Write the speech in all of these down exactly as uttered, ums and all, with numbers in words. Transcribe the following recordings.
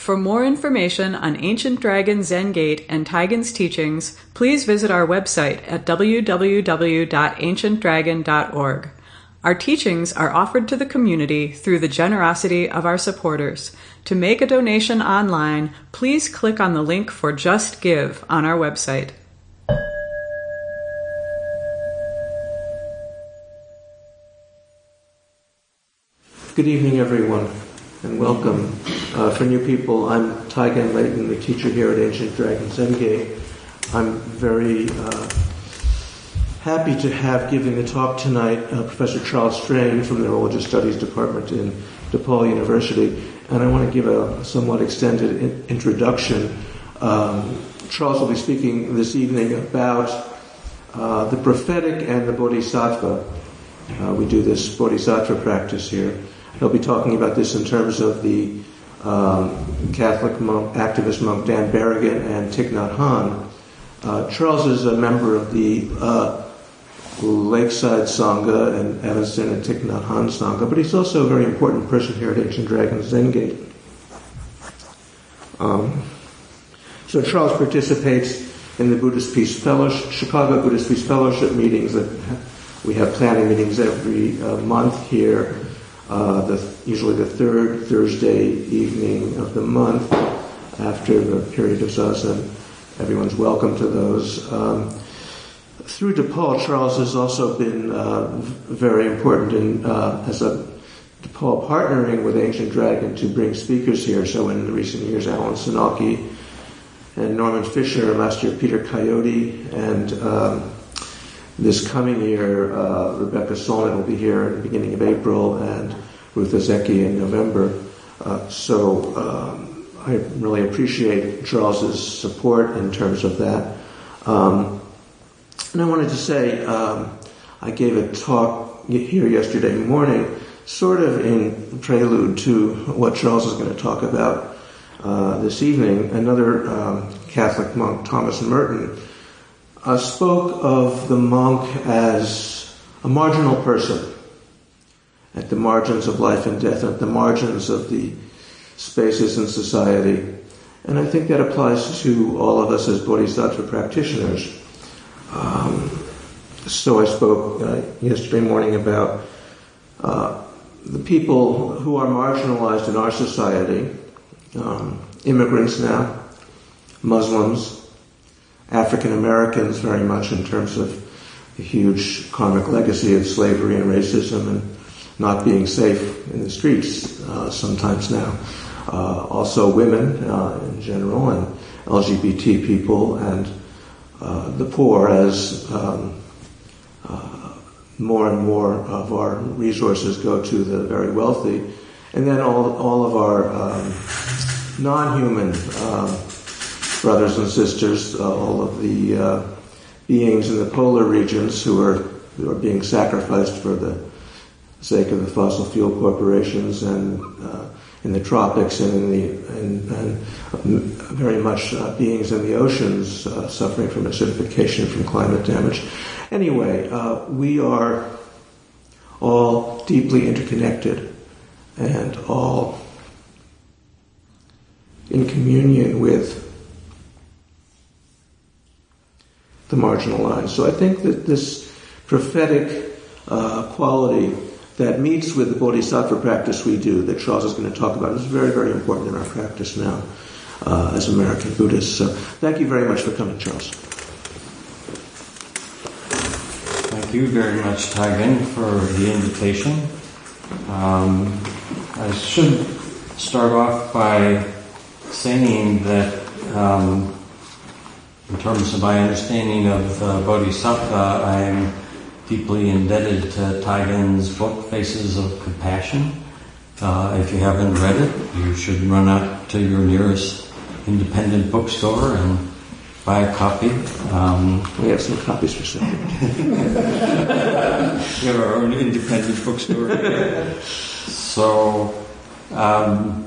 For more information on Ancient Dragon Zen Gate and Taigen's teachings, please visit our website at w w w dot ancient dragon dot org. Our teachings are offered to the community through the generosity of our supporters. To make a donation online, please click on the link for Just Give on our website. Good evening, everyone, and welcome. Uh, for new people, I'm Taigen Leighton, the teacher here at Ancient Dragon Zen Gate. I'm very uh, happy to have giving the talk tonight uh, Professor Charles Strain from the Religious Studies Department in DePaul University, and I want to give a somewhat extended in- introduction. Um, Charles will be speaking this evening about uh, the prophetic and the bodhisattva. Uh, we do this bodhisattva practice here. He'll be talking about this in terms of the um, Catholic monk, activist monk Dan Berrigan and Thich Nhat Hanh. Uh, Charles is a member of the uh, Lakeside Sangha and Evanston and Thich Nhat Hanh Sangha, but he's also a very important person here at Ancient Dragon Zen Gate. Um, so Charles participates in the Buddhist Peace Fellowship, Chicago Buddhist Peace Fellowship meetings. That we have planning meetings every uh, month here. Uh, the, usually the third Thursday evening of the month after the period of Zazen. Everyone's welcome to those. Um, through DePaul, Charles has also been uh, very important in, uh, as a DePaul partnering with Ancient Dragon to bring speakers here. So in the recent years, Alan Sinaki and Norman Fisher, last year Peter Coyote, and um, this coming year, uh, Rebecca Solnit will be here at the beginning of April, and Ruth Ozeki in November. Uh, so um, I really appreciate Charles's support in terms of that. Um, and I wanted to say, um, I gave a talk here yesterday morning, sort of in prelude to what Charles is going to talk about uh, this evening. Another um, Catholic monk, Thomas Merton, Uh, spoke of the monk as a marginal person at the margins of life and death, at the margins of the spaces in society. And I think that applies to all of us as bodhisattva practitioners. Um, so I spoke uh, yesterday morning about uh, the people who are marginalized in our society, um, immigrants now, Muslims, African Americans, very much in terms of the huge karmic legacy of slavery and racism and not being safe in the streets uh, sometimes now. Uh, also women uh, in general, and L G B T people, and uh, the poor, as um, uh, more and more of our resources go to the very wealthy, and then all all of our um, non-human um, brothers and sisters, uh, all of the uh, beings in the polar regions who are who are being sacrificed for the sake of the fossil fuel corporations, and uh, in the tropics, and in the and, and very much uh, beings in the oceans uh, suffering from acidification, from climate damage. Anyway, uh, we are all deeply interconnected and all in communion with the marginalized. So I think that this prophetic uh, quality that meets with the bodhisattva practice we do, that Charles is going to talk about, is very, very important in our practice now uh, as American Buddhists. So thank you very much for coming, Charles. Thank you very much, Taigen, for the invitation. Um, I should start off by saying that um, in terms of my understanding of uh, Bodhisattva, I am deeply indebted to Taigen's book, Faces of Compassion. Uh, if you haven't read it, you should run out to your nearest independent bookstore and buy a copy. Um, we have some copies for sale. We have our own independent bookstore here. So, um,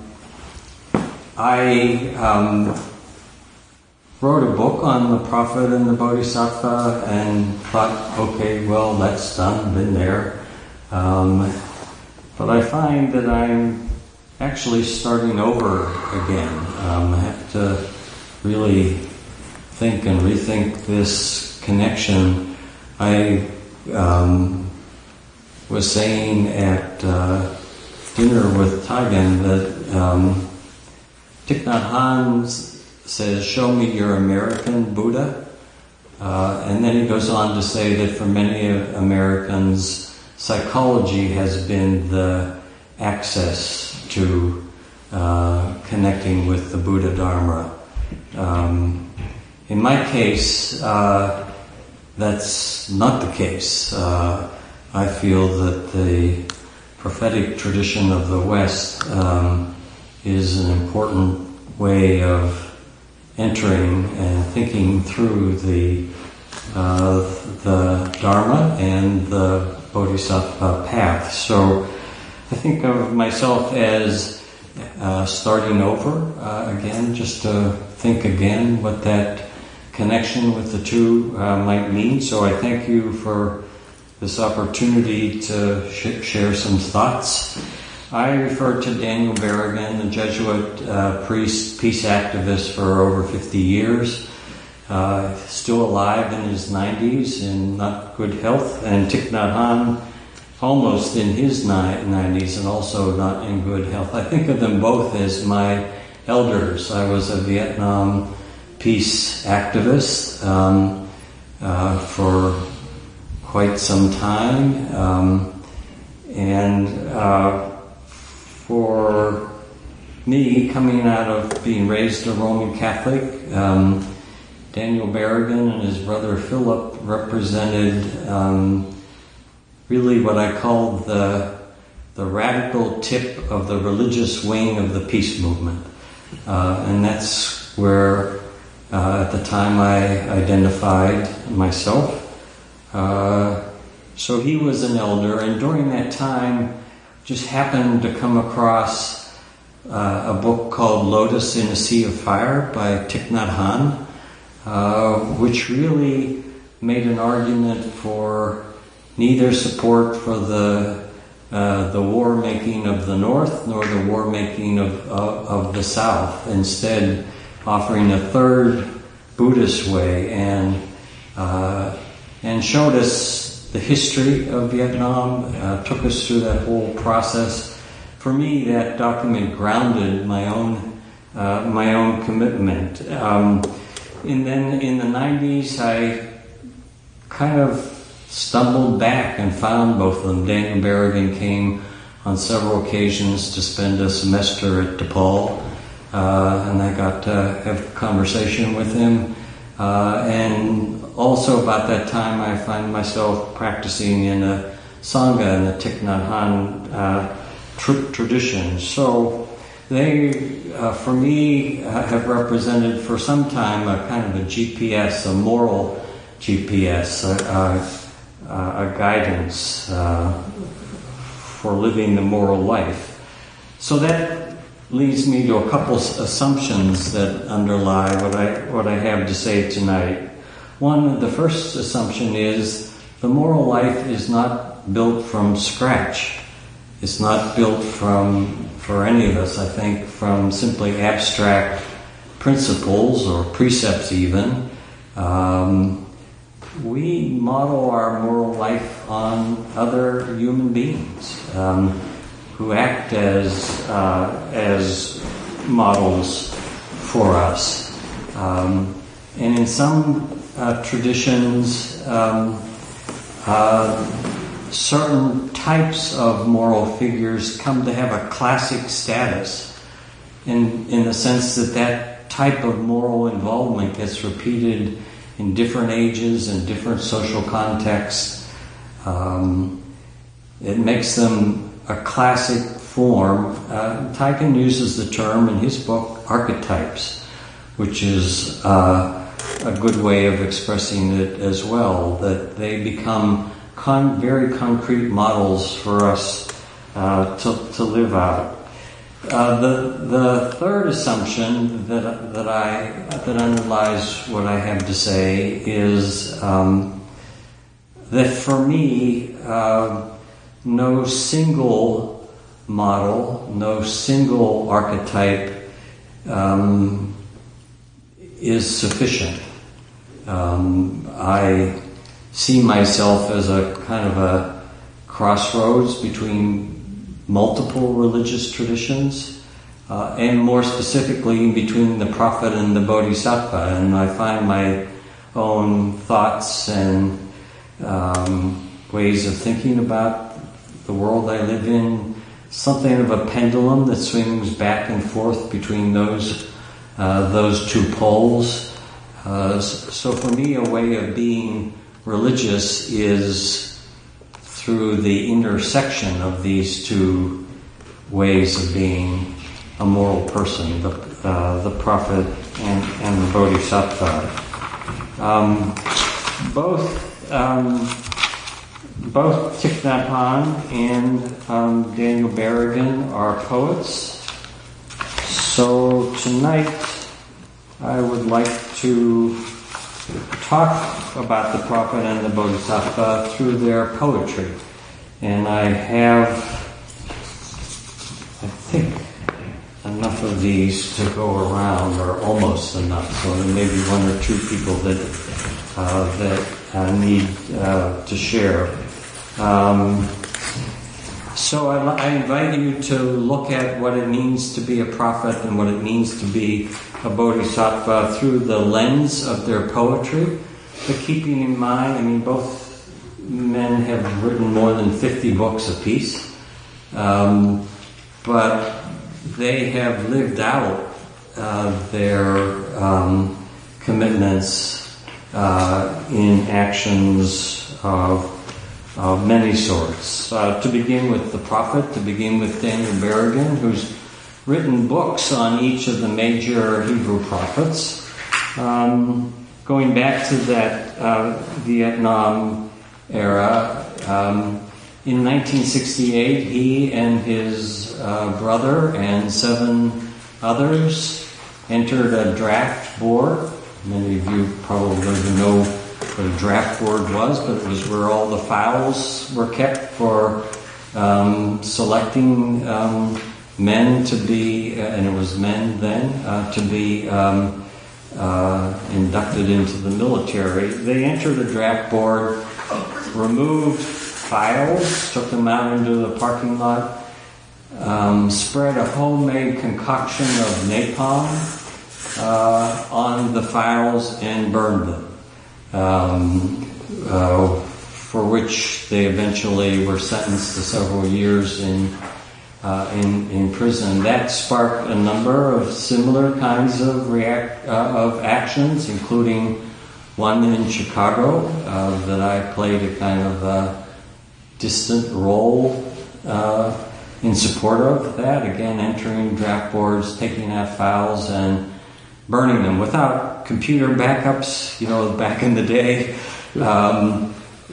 I... Um, wrote a book on the prophet and the bodhisattva and thought, okay, well, that's done, been there. Um, but I find that I'm actually starting over again. Um, I have to really think and rethink this connection. I um, was saying at uh, dinner with Taigen that um, Thich Nhat Hanh says, "Show me your American Buddha." Uh, and then he goes on to say that for many Americans, psychology has been the access to uh, connecting with the Buddha Dharma. Um, in my case, uh, that's not the case. Uh, I feel that the prophetic tradition of the West um, is an important way of entering and thinking through the uh, the Dharma and the Bodhisattva path. So I think of myself as uh, starting over uh, again, just to think again what that connection with the two uh, might mean. So I thank you for this opportunity to sh- share some thoughts. I refer to Daniel Berrigan, a Jesuit uh, priest, peace activist for over fifty years, uh, still alive in his nineties in not good health, and Thich Nhat Hanh almost in his nineties and also not in good health. I think of them both as my elders. I was a Vietnam peace activist um, uh, for quite some time, um, and uh, for me, coming out of being raised a Roman Catholic, um, Daniel Berrigan and his brother Philip represented um, really what I call the the radical tip of the religious wing of the peace movement, uh, and that's where uh, at the time I identified myself. Uh, so he was an elder, and during that time just happened to come across uh, a book called Lotus in a Sea of Fire by Thich Nhat Hanh, uh, which really made an argument for neither support for the uh, the war making of the North nor the war making of, of, of the South, instead offering a third Buddhist way, and uh, and showed us the history of Vietnam, uh, took us through that whole process. For me, that document grounded my own uh, my own commitment. Um, and then in the nineties, I kind of stumbled back and found both of them. Daniel Berrigan came on several occasions to spend a semester at DePaul, uh, and I got to have a conversation with him. Uh, and also about that time, I find myself practicing in a Sangha in the Thich Nhat Hanh uh, tr- tradition. So they, uh, for me, uh, have represented for some time a kind of a G P S, a moral G P S, a, a, a guidance uh, for living the moral life. So that leads me to a couple assumptions that underlie what I what I have to say tonight. One, the first assumption is the moral life is not built from scratch. It's not built from, for any of us, I think, from simply abstract principles or precepts even. Um, we model our moral life on other human beings um, who act as uh, as models for us. Um, and in some uh, traditions, um, uh, certain types of moral figures come to have a classic status in, in the sense that that type of moral involvement gets repeated in different ages and different social contexts. Um, it makes them a classic form. Uh, Taigen uses the term in his book archetypes, which is uh, a good way of expressing it as well, that they become con- very concrete models for us uh, to, to live out. Uh, the the third assumption that that I that underlies what I have to say is um, that for me, uh, no single model, no single archetype um, is sufficient. Um, I see myself as a kind of a crossroads between multiple religious traditions, uh, and more specifically between the prophet and the bodhisattva. And I find my own thoughts and um, ways of thinking about the world I live in something of a pendulum that swings back and forth between those uh, those two poles. Uh, so for me, a way of being religious is through the intersection of these two ways of being a moral person, the, uh, the prophet and, and the bodhisattva. Um, both um, both Thich Nhat Hanh and um, Daniel Berrigan are poets. So tonight I would like to talk about the prophet and the bodhisattva through their poetry. And I have, I think, enough of these to go around, or almost enough. So there may be one or two people that uh, that uh, need uh, to share. Um, so I, I invite you to look at what it means to be a prophet and what it means to be a bodhisattva through the lens of their poetry, but keeping in mind, I mean, both men have written more than fifty books apiece, um, but they have lived out uh, their um, commitments uh, in actions of, of many sorts. Uh, to begin with the prophet, to begin with Daniel Berrigan, who's written books on each of the major Hebrew prophets. Um, going back to that uh, Vietnam era, um, in nineteen sixty-eight, he and his uh, brother and seven others entered a draft board. Many of you probably don't know what a draft board was, but it was where all the files were kept for um, selecting um, men to be, uh, and it was men then, uh, to be um, uh, inducted into the military. They entered the draft board, removed files, took them out into the parking lot, um, spread a homemade concoction of napalm uh, on the files and burned them, um, uh, for which they eventually were sentenced to several years in Uh, in, in prison. That sparked a number of similar kinds of react uh, of actions, including one in Chicago uh, that I played a kind of uh, distant role uh, in support of that. Again, entering draft boards, taking out files, and burning them without computer backups. You know, back in the day, um,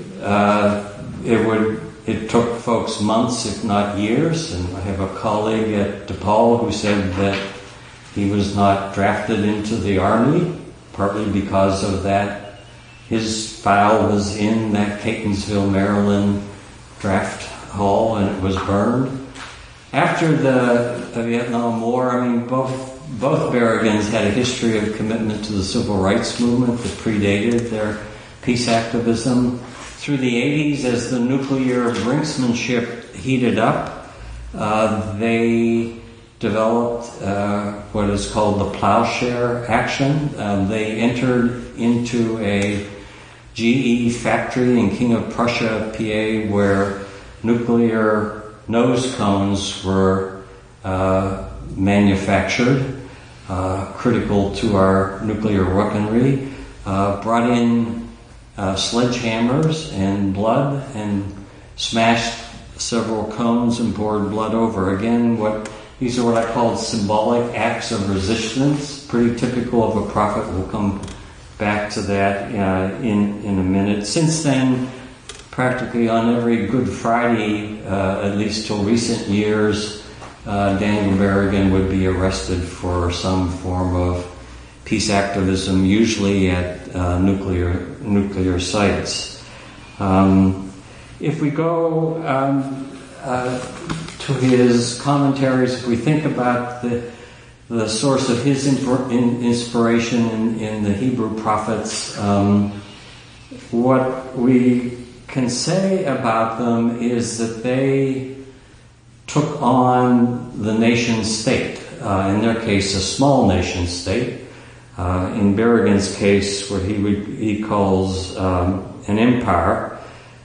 uh, it would. It took folks months, if not years, and I have a colleague at DePaul who said that he was not drafted into the Army, partly because of that. His file was in that Catonsville, Maryland draft hall, and it was burned. After the, the Vietnam War, I mean, both both Berrigans had a history of commitment to the civil rights movement that predated their peace activism. Through the eighties, as the nuclear brinksmanship heated up, uh, they developed uh, what is called the Plowshare Action. Um, they entered into a G E factory in King of Prussia, P A, where nuclear nose cones were uh, manufactured, uh, critical to our nuclear weaponry, uh, brought in Uh, sledgehammers and blood and smashed several cones and poured blood over. Again, what these are what I call symbolic acts of resistance, pretty typical of a prophet. We'll come back to that uh, in, in a minute. Since then, practically on every Good Friday, uh, at least till recent years, uh, Daniel Berrigan would be arrested for some form of peace activism, usually at uh, nuclear nuclear sites. Um, if we go um, uh, to his commentaries, if we think about the the source of his inspiration in, in the Hebrew prophets, um, what we can say about them is that they took on the nation state. Uh, in their case, a small nation state. Uh, in Berrigan's case, what he would, he calls um, an empire.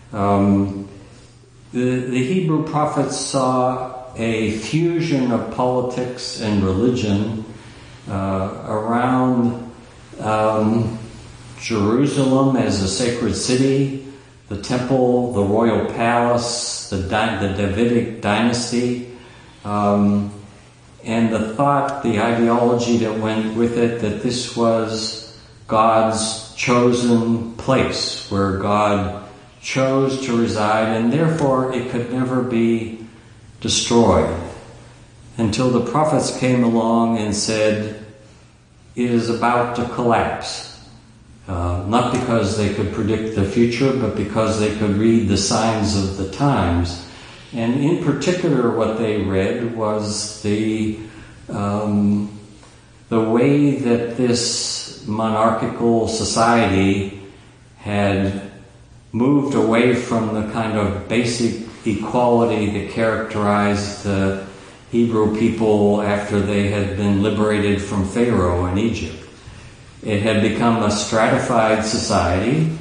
Um, the, the Hebrew prophets saw a fusion of politics and religion uh, around um, Jerusalem as a sacred city, the temple, the royal palace, the, di- the Davidic dynasty, um, and the thought, the ideology that went with it, that this was God's chosen place where God chose to reside, and therefore it could never be destroyed, until the prophets came along and said it is about to collapse. Uh, not because they could predict the future, but because they could read the signs of the times. And in particular, what they read was the um, the way that this monarchical society had moved away from the kind of basic equality that characterized the Hebrew people after they had been liberated from Pharaoh in Egypt. It had become a stratified society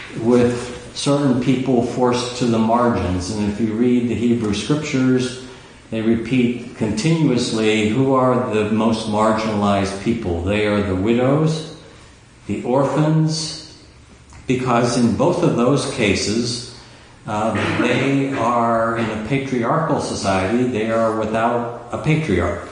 with certain people forced to the margins. And if you read the Hebrew scriptures, they repeat continuously who are the most marginalized people. They are the widows, the orphans, because in both of those cases, Uh, they are in a patriarchal society, they are without a patriarch.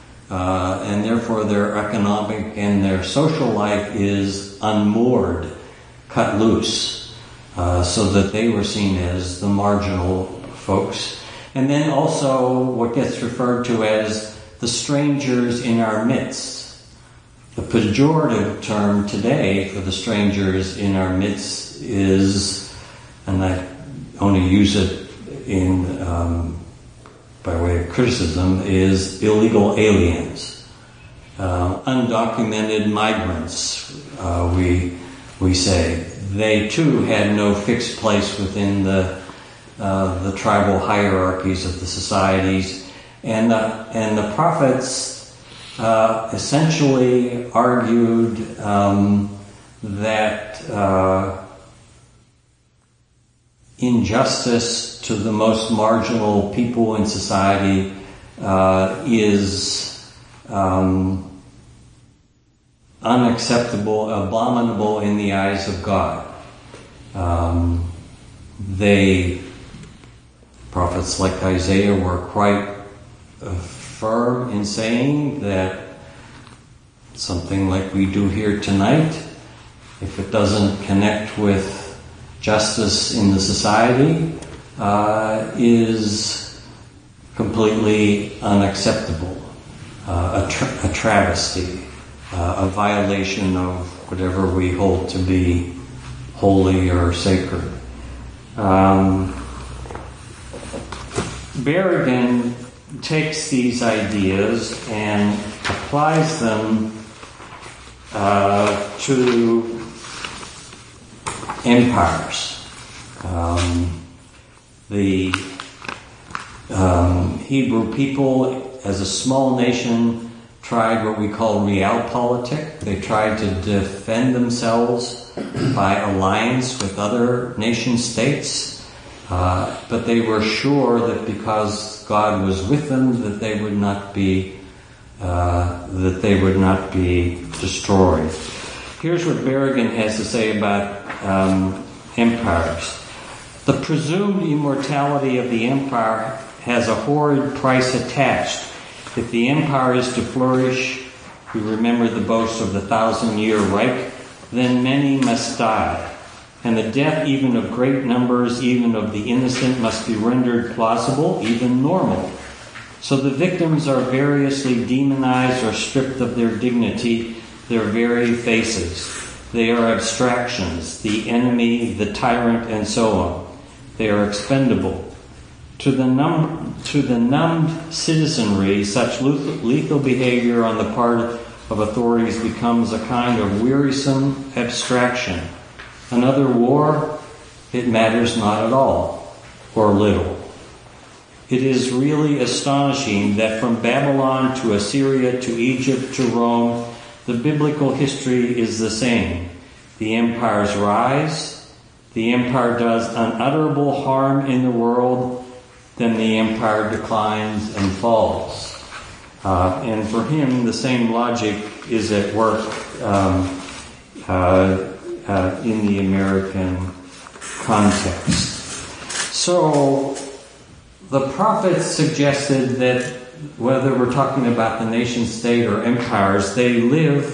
Uh, and therefore their economic and their social life is unmoored, cut loose, uh, so that they were seen as the marginal folks. And then also what gets referred to as the strangers in our midst. The pejorative term today for the strangers in our midst is, and I only use it in um, by way of criticism, is illegal aliens, uh, undocumented migrants. Uh, we we say they too had no fixed place within the uh, the tribal hierarchies of the societies, and the and the prophets uh, essentially argued um, that. Uh, Injustice to the most marginal people in society uh, is um, unacceptable, abominable in the eyes of God. Um, they, prophets like Isaiah, were quite uh, firm in saying that something like we do here tonight, if it doesn't connect with justice in the society, uh, is completely unacceptable, uh, a, tra- a travesty, uh, a violation of whatever we hold to be holy or sacred. Um, Berrigan takes these ideas and applies them uh, to empires. Um, the um, Hebrew people, as a small nation, tried what we call realpolitik. They tried to defend themselves by alliance with other nation states, uh, but they were sure that because God was with them, that they would not be uh, that they would not be destroyed. Here's what Berrigan has to say about um, empires. The presumed immortality of the empire has a horrid price attached. If the empire is to flourish, we remember the boast of the thousand-year Reich, then many must die. And the death even of great numbers, even of the innocent, must be rendered plausible, even normal. So the victims are variously demonized or stripped of their dignity, their very faces. They are abstractions, the enemy, the tyrant, and so on. They are expendable. To the, num- to the numbed citizenry, such lethal behavior on the part of authorities becomes a kind of wearisome abstraction. Another war, it matters not at all, or little. It is really astonishing that from Babylon to Assyria to Egypt to Rome, the biblical history is the same. The empires rise, the empire does unutterable harm in the world, then the empire declines and falls. Uh, and for him, the same logic is at work um, uh, uh, in the American context. So, the prophets suggested that whether we're talking about the nation state or empires, they live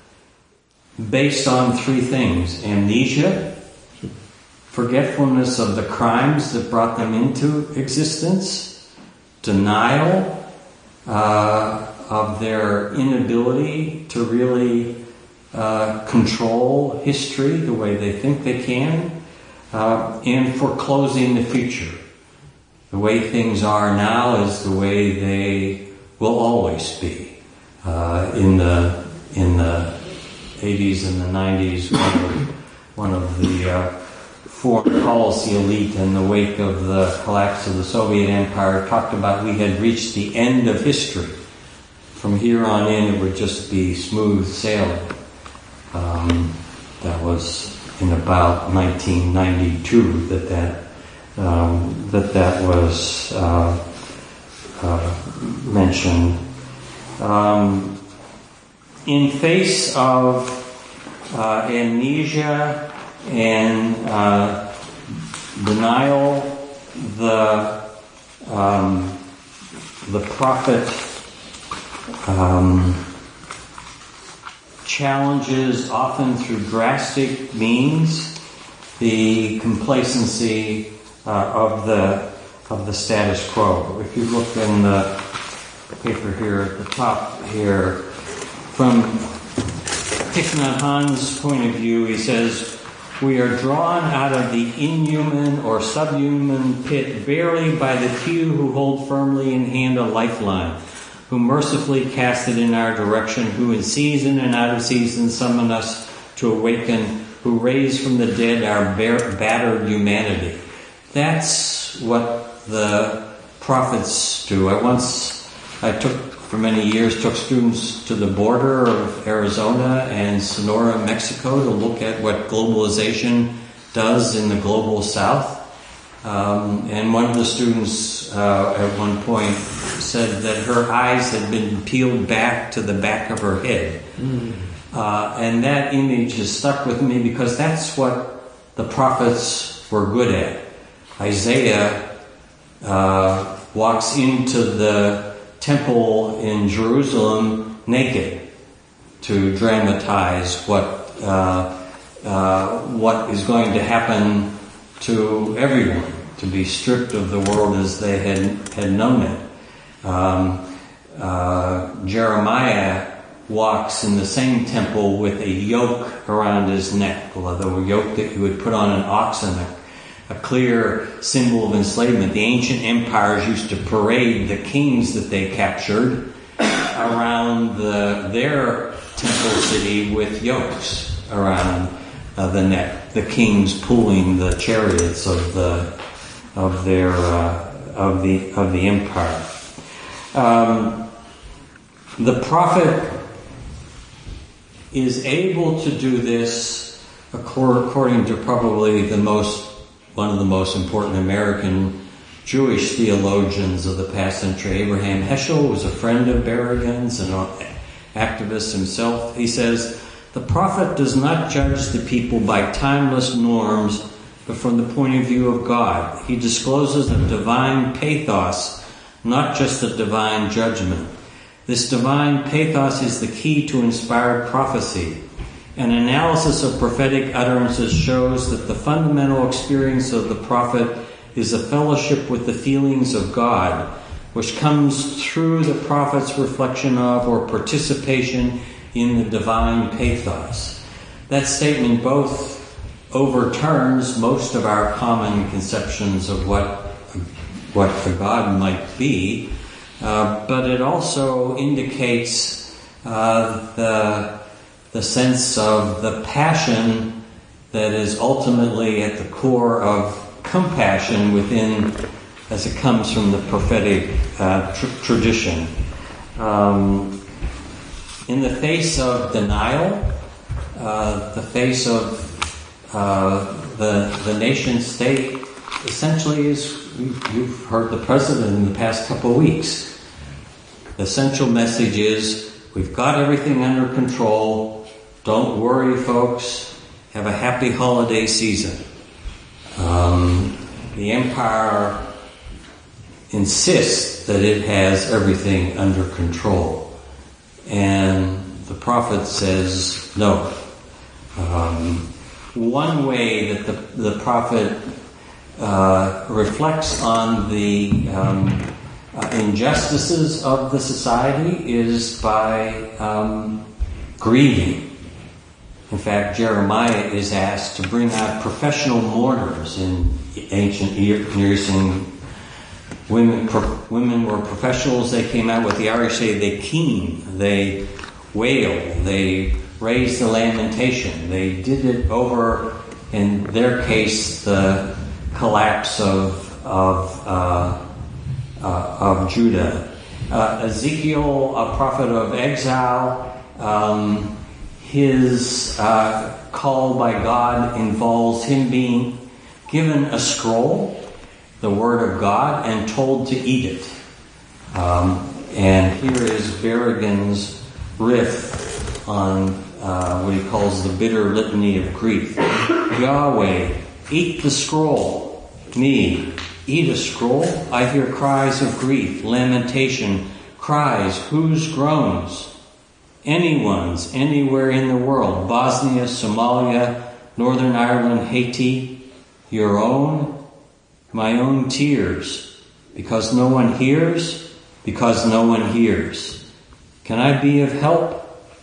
based on three things: amnesia, forgetfulness of the crimes that brought them into existence, denial uh, of their inability to really uh, control history the way they think they can, uh, and foreclosing the future. The way things are now is the way they will always be. Uh, in the in the eighties and the nineties, one of, one of the uh, foreign policy elite in the wake of the collapse of the Soviet Empire talked about we had reached the end of history. From here on in, it would just be smooth sailing. Um, that was in about nineteen ninety-two that that um, that that was uh, uh, mentioned. Um, in face of uh, amnesia and uh, denial, the um, the prophet um, challenges, often through drastic means, the complacency uh, of the of the status quo. If you look in the paper here at the top here, from Thich Nhat Hanh's point of view, he says, "We are drawn out of the inhuman or subhuman pit barely by the few who hold firmly in hand a lifeline, who mercifully cast it in our direction, who in season and out of season summon us to awaken, who raise from the dead our battered humanity." That's what the prophets do. I once, I took, for many years, took students to the border of Arizona and Sonora, Mexico, to look at what globalization does in the global South. Um, and one of the students uh, at one point said that her eyes had been peeled back to the back of her head. Mm. Uh, and that image has stuck with me because that's what the prophets were good at. Isaiah uh, walks into the temple in Jerusalem naked to dramatize what uh, uh, what is going to happen to everyone, to be stripped of the world as they had had known it. Um, uh, Jeremiah walks in the same temple with a yoke around his neck, the yoke that you would put on an oxen, a, a clear symbol of enslavement. The ancient empires used to parade the kings that they captured around the, their temple city with yokes around uh, the neck. The kings pulling the chariots of the of their uh, of the of the empire. Um, the prophet is able to do this according to probably the most one of the most important American Jewish theologians of the past century. Abraham Heschel was a friend of Berrigan's and an activist himself. He says, "The prophet does not judge the people by timeless norms, but from the point of view of God. He discloses a divine pathos, not just a divine judgment. This divine pathos is the key to inspired prophecy. An analysis of prophetic utterances shows that the fundamental experience of the prophet is a fellowship with the feelings of God, which comes through the prophet's reflection of or participation in the divine pathos." That statement both overturns most of our common conceptions of what what the God might be, uh, but it also indicates uh, the the sense of the passion that is ultimately at the core of compassion within, as it comes from the prophetic uh, tr- tradition. Um, in the face of denial, uh, the face of uh, the the nation state, essentially is, you've heard the president in the past couple of weeks. The central message is, we've got everything under control. Don't worry, folks. Have a happy holiday season. Um, the empire insists that it has everything under control. And the prophet says no. Um, one way that the, the prophet uh, reflects on the um, uh, injustices of the society is by um, grieving. In fact, Jeremiah is asked to bring out professional mourners in ancient Near Eastern. Women, pro, women were professionals. They came out, what the Irish say, they keen, they wail, they raised the lamentation. They did it over, in their case, the collapse of of uh, uh, of Judah. Uh, Ezekiel, a prophet of exile. Um, His uh, call by God involves him being given a scroll, the Word of God, and told to eat it. Um, and here is Berrigan's riff on uh, what he calls the bitter litany of grief. Yahweh, eat the scroll. Me, eat a scroll. I hear cries of grief, lamentation, cries, whose groans? Anyone's, anywhere in the world, Bosnia, Somalia, Northern Ireland, Haiti, your own, my own tears, because no one hears, because no one hears. Can I be of help?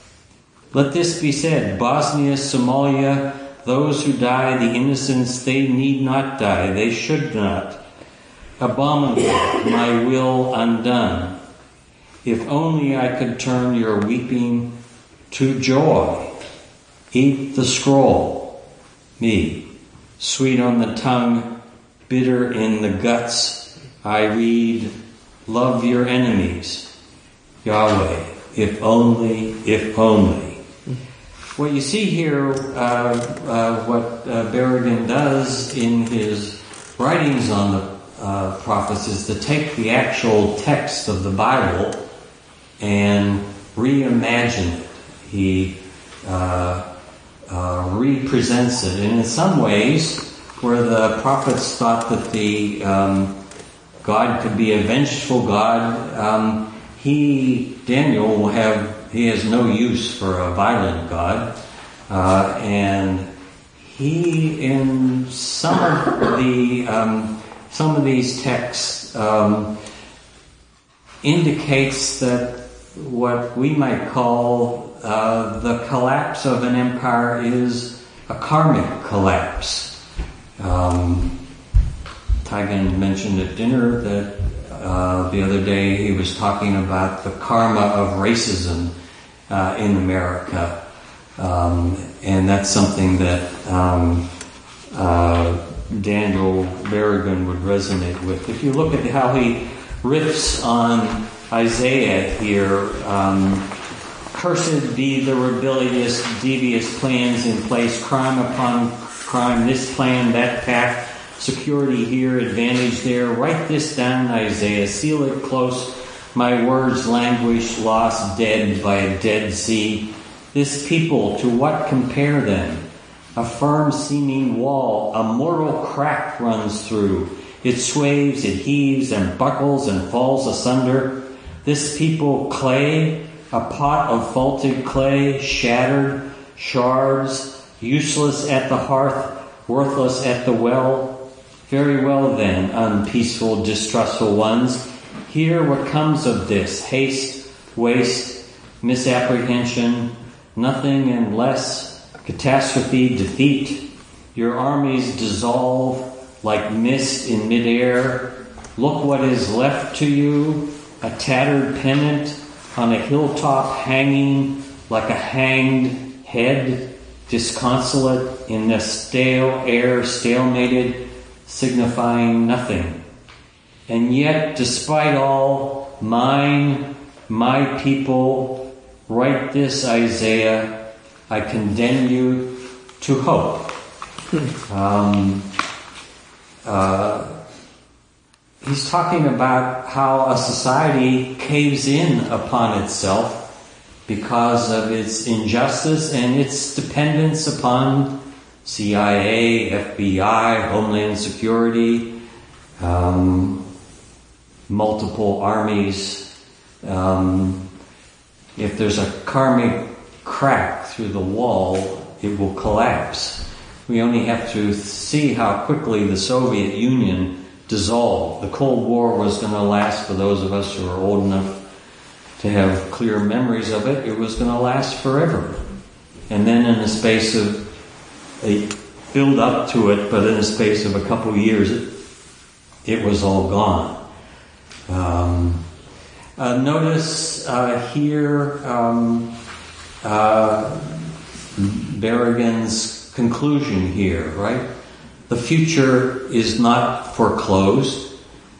Let this be said, Bosnia, Somalia, those who die, the innocents, they need not die, they should not. Abominable, my will undone. If only I could turn your weeping to joy. Eat the scroll. Me, sweet on the tongue, bitter in the guts. I read, love your enemies. Yahweh, if only, if only. What you see here, uh, uh, what uh, Berrigan does in his writings on the uh, prophets is to take the actual text of the Bible and reimagine it. He uh, uh, represents it. And in some ways, where the prophets thought that the um, God could be a vengeful God, um, he, Daniel, will have, he has no use for a violent God. Uh, and he, in some of the, um, some of these texts, um, indicates that what we might call uh, the collapse of an empire is a karmic collapse. Um, Taigen mentioned at dinner that uh, the other day he was talking about the karma of racism uh, in America. Um, and that's something that um, uh, Daniel Berrigan would resonate with. If you look at how he riffs on Isaiah here, um, cursed be the rebellious, devious plans in place, crime upon crime, this plan, that pact, security here, advantage there. Write this down, Isaiah, seal it close. My words languish, lost, dead by a dead sea. This people, to what compare them? A firm seeming wall, a mortal crack runs through. It sways, it heaves and buckles and falls asunder. This people clay, a pot of faulted clay, shattered, shards, useless at the hearth, worthless at the well. Very well then, unpeaceful, distrustful ones. Hear what comes of this: haste, waste, misapprehension, nothing and less, catastrophe, defeat. Your armies dissolve like mist in midair. Look what is left to you, a tattered pennant on a hilltop hanging like a hanged head, disconsolate in the stale air, stalemated, signifying nothing. And yet, despite all, mine, my people, write this, Isaiah, I condemn you to hope. Um, uh, he's talking about how a society caves in upon itself because of its injustice and its dependence upon C I A, F B I, Homeland Security, um, multiple armies. Um, if there's a karmic crack through the wall, it will collapse. We only have to see how quickly the Soviet Union dissolved. The Cold War was going to last, for those of us who are old enough to have clear memories of it, it was going to last forever. And then in the space of a build up to it, but in the space of a couple of years, it, it was all gone. Um, uh, notice uh, here um, uh, Berrigan's conclusion here, right? The future is not foreclosed.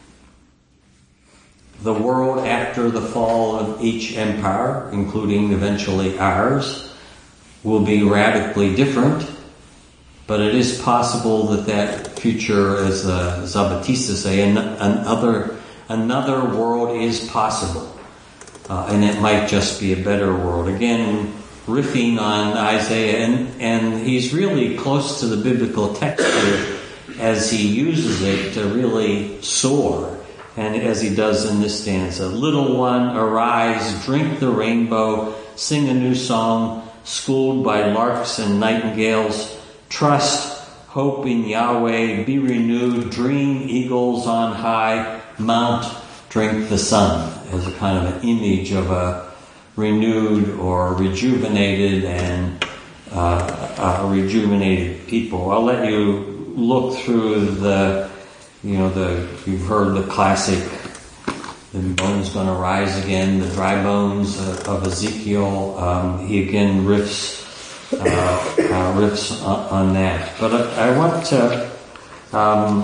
The world after the fall of each empire, including eventually ours, will be radically different. But it is possible that that future, as the Zabatistas say, an, another another world is possible, uh, and it might just be a better world. Again, riffing on Isaiah, and and he's really close to the biblical text here, as he uses it to really soar, and as he does in this stanza: "Little one, arise, drink the rainbow, sing a new song, schooled by larks and nightingales." Trust, hope in Yahweh, be renewed, dream eagles on high, mount, drink the sun, as a kind of an image of a renewed or rejuvenated and uh, uh, rejuvenated people. I'll let you look through the, you know, the, you've heard the classic, the bones gonna rise again, the dry bones of, of Ezekiel. Um, he again riffs Uh, uh, riffs on, on that. But I, I want to um,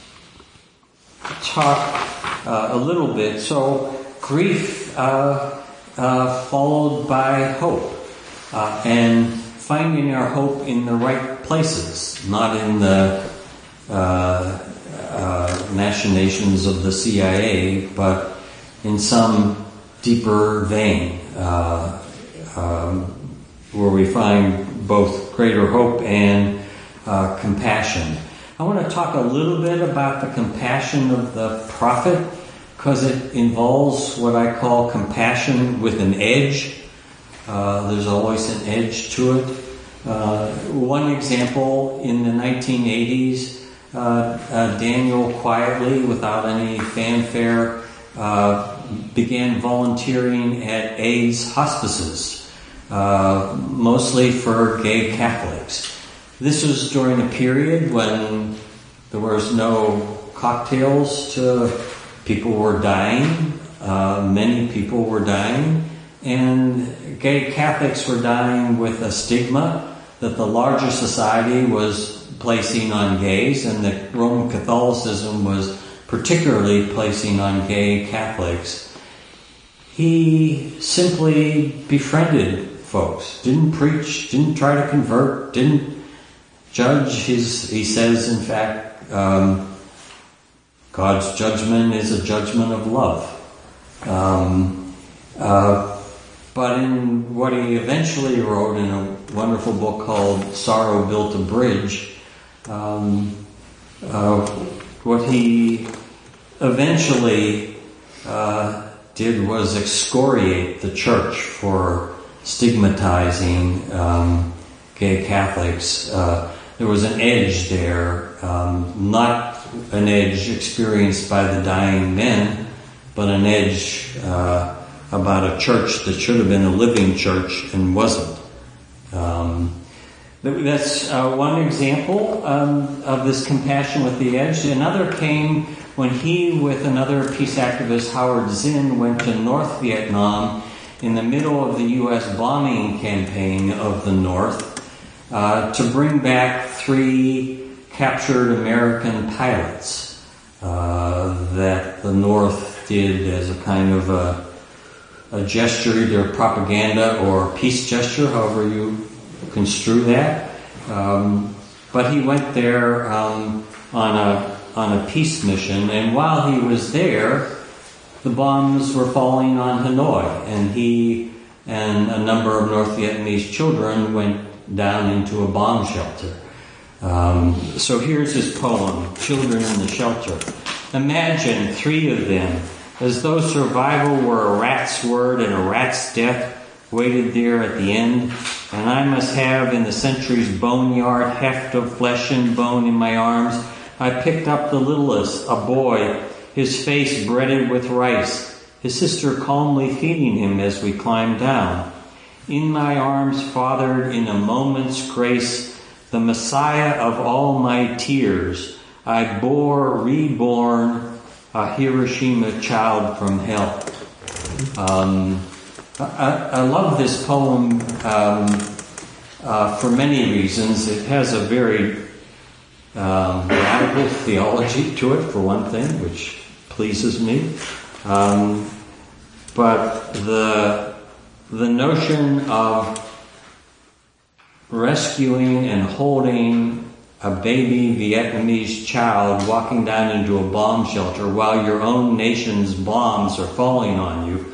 talk uh, a little bit. So, grief uh, uh, followed by hope, uh, and finding our hope in the right places, not in the uh, uh, machinations of the C I A, but in some deeper vein. Uh, um, where we find both greater hope and uh, compassion. I want to talk a little bit about the compassion of the prophet, because it involves what I call compassion with an edge. Uh, there's always an edge to it. Uh, one example, in the nineteen eighties, uh, uh, Daniel quietly, without any fanfare, uh, began volunteering at AIDS hospices. Uh, mostly for gay Catholics. This was during a period when there was no cocktails to, people were dying, uh, many people were dying, and gay Catholics were dying with a stigma that the larger society was placing on gays, and that Roman Catholicism was particularly placing on gay Catholics. He simply befriended folks, didn't preach, didn't try to convert, didn't judge. His, he says, in fact, um, God's judgment is a judgment of love. Um, uh, but in what he eventually wrote in a wonderful book called Sorrow Built a Bridge, um, uh, what he eventually uh, did was excoriate the church for stigmatizing um, gay Catholics. Uh, there was an edge there, um, not an edge experienced by the dying men, but an edge uh, about a church that should have been a living church and wasn't. Um, That's uh, one example um, of this compassion with the edge. Another came when he, with another peace activist, Howard Zinn, went to North Vietnam in the middle of the U S bombing campaign of the North uh, to bring back three captured American pilots uh, that the North did as a kind of a, a gesture, either propaganda or peace gesture, however you construe that. Um, but he went there um, on a on a peace mission, and while he was there, the bombs were falling on Hanoi, and he and a number of North Vietnamese children went down into a bomb shelter. Um, so here's his poem, Children in the Shelter. Imagine three of them, as though survival were a rat's word and a rat's death waited there at the end, and I must have in the century's boneyard heft of flesh and bone in my arms. I picked up the littlest, a boy, his face breaded with rice, his sister calmly feeding him as we climbed down. In my arms fathered in a moment's grace, the Messiah of all my tears, I bore reborn a Hiroshima child from hell. Um, I, I love this poem um, uh, for many reasons. It has a very um, radical theology to it, for one thing, which pleases me. Um, but the the notion of rescuing and holding a baby Vietnamese child walking down into a bomb shelter while your own nation's bombs are falling on you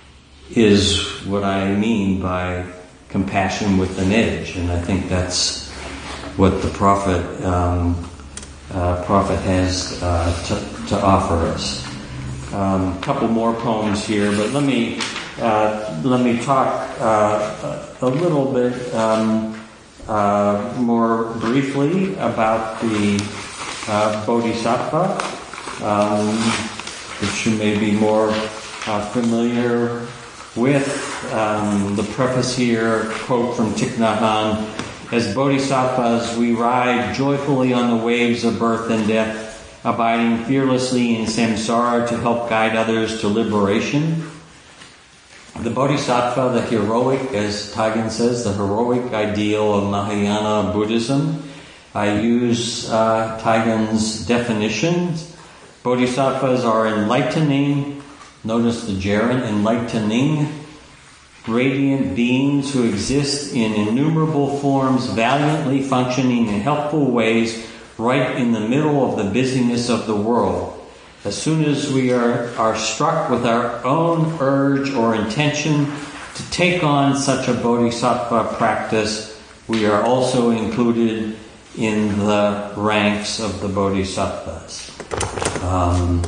is what I mean by compassion with an edge, and I think that's what the prophet um, uh, prophet has uh, to, to offer us. A um, couple more poems here, but let me uh, let me talk uh, a little bit um, uh, more briefly about the uh, Bodhisattva, um, which you may be more uh, familiar with. Um, the preface here, quote from Thich Nhat Hanh, as bodhisattvas we ride joyfully on the waves of birth and death, abiding fearlessly in samsara to help guide others to liberation. The bodhisattva, the heroic, as Taigen says, the heroic ideal of Mahayana Buddhism. I use uh, Taigen's definitions. Bodhisattvas are enlightening, notice the gerund, enlightening, radiant beings who exist in innumerable forms, valiantly functioning in helpful ways right in the middle of the busyness of the world. As soon as we are, are struck with our own urge or intention to take on such a bodhisattva practice, we are also included in the ranks of the bodhisattvas. Um,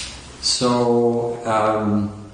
so, um,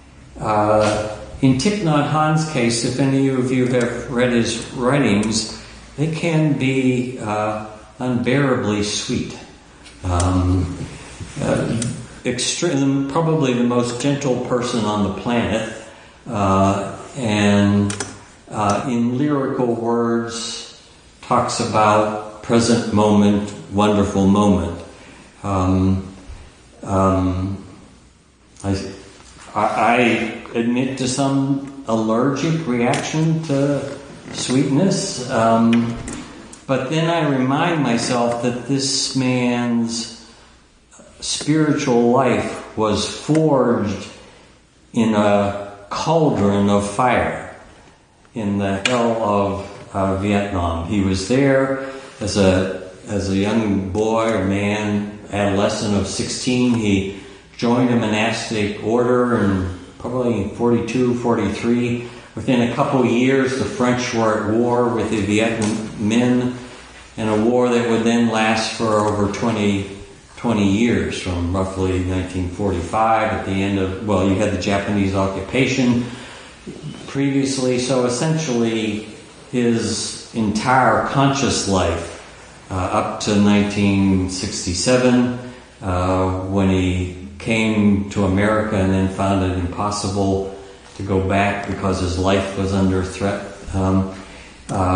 uh, in Thich Nhat Hanh's case, if any of you have read his writings, they can be uh, unbearably sweet. Um, uh, extreme, probably the most gentle person on the planet, uh, and uh, in lyrical words talks about present moment, wonderful moment. Um, um, I, I admit to some allergic reaction to sweetness, um, but then I remind myself that this man's spiritual life was forged in a cauldron of fire in the hell of uh, Vietnam. He was there as a as a young boy or man, adolescent of sixteen. He joined a monastic order, and probably in forty-two, forty-three, within a couple of years, the French were at war with the Viet Minh, and a war that would then last for over twenty, twenty years, from roughly nineteen forty-five at the end of, well, you had the Japanese occupation previously, so essentially his entire conscious life uh, up to nineteen sixty-seven, uh, when he came to America and then found it impossible to go back because his life was under threat. Um, um,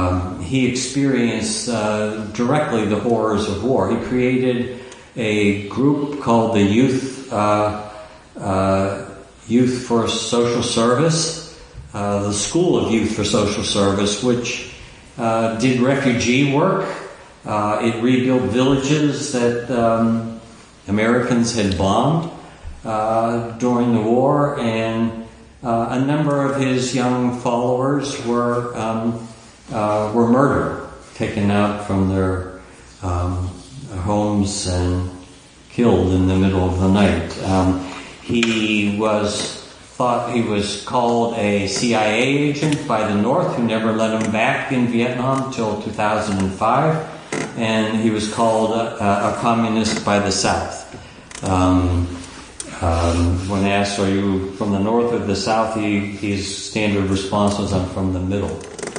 he experienced uh, directly the horrors of war. He created a group called the Youth uh, uh, Youth for Social Service, uh, the School of Youth for Social Service, which uh, did refugee work. Uh, it rebuilt villages that um, Americans had bombed uh, during the war, and uh, a number of his young followers were um, uh, were murdered, taken out from their um, homes and killed in the middle of the night. Um, he was thought he was called a C I A agent by the North, who never let him back in Vietnam until two thousand five, and he was called a, a communist by the South. Um, um, when asked, "Are you from the North or the South?" he his standard response was, "I'm from the middle."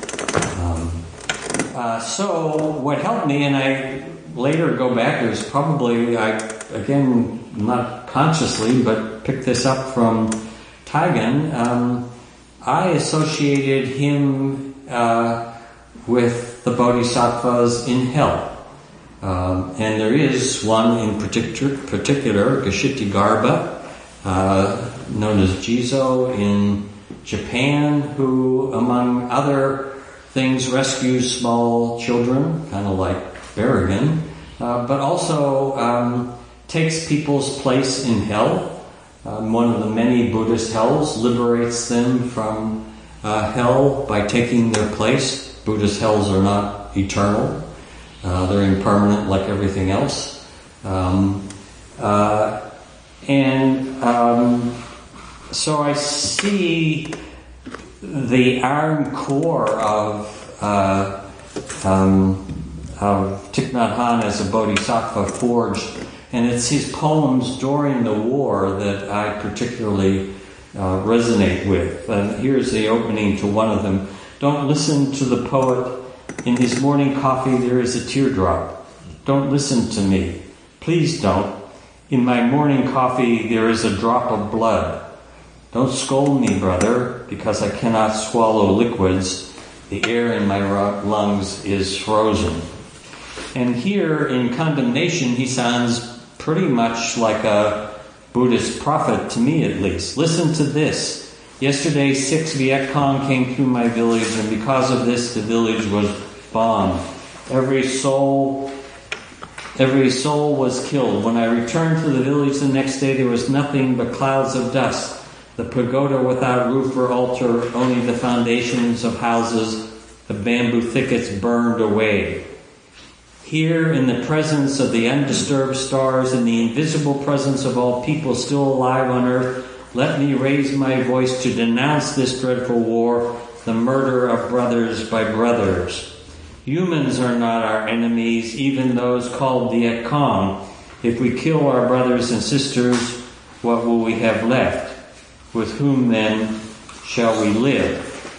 Um, uh, so what helped me, and I later go back, it was probably I again not consciously, but picked this up from Taigen. Um, I associated him uh, with the bodhisattvas in hell. Um, and there is one in particular, particular Kshitigarbha, uh, known as Jizo in Japan, who, among other things, rescues small children, kind of like Berrigan, uh, but also um, takes people's place in hell. Um, one of the many Buddhist hells, liberates them from uh, hell by taking their place. Buddhist hells are not eternal. Uh, they're impermanent like everything else. Um, uh, and um, so I see the iron core of, uh, um, of Thich Nhat Hanh as a bodhisattva forged. And it's his poems during the war that I particularly uh, resonate with. And here's the opening to one of them. Don't listen to the poet. In his morning coffee there is a teardrop. Don't listen to me. Please don't. In my morning coffee there is a drop of blood. Don't scold me, brother, because I cannot swallow liquids. The air in my lungs is frozen. And here, in condemnation, he sounds pretty much like a Buddhist prophet, to me at least. Listen to this. Yesterday, six Viet Cong came through my village, and because of this, the village was bombed. Every soul, every soul was killed. When I returned to the village the next day, there was nothing but clouds of dust. The pagoda without roof or altar, only the foundations of houses, the bamboo thickets burned away. Here, in the presence of the undisturbed stars and the invisible presence of all people still alive on earth, let me raise my voice to denounce this dreadful war, the murder of brothers by brothers. Humans are not our enemies, even those called Viet Cong. If we kill our brothers and sisters, what will we have left? With whom then shall we live?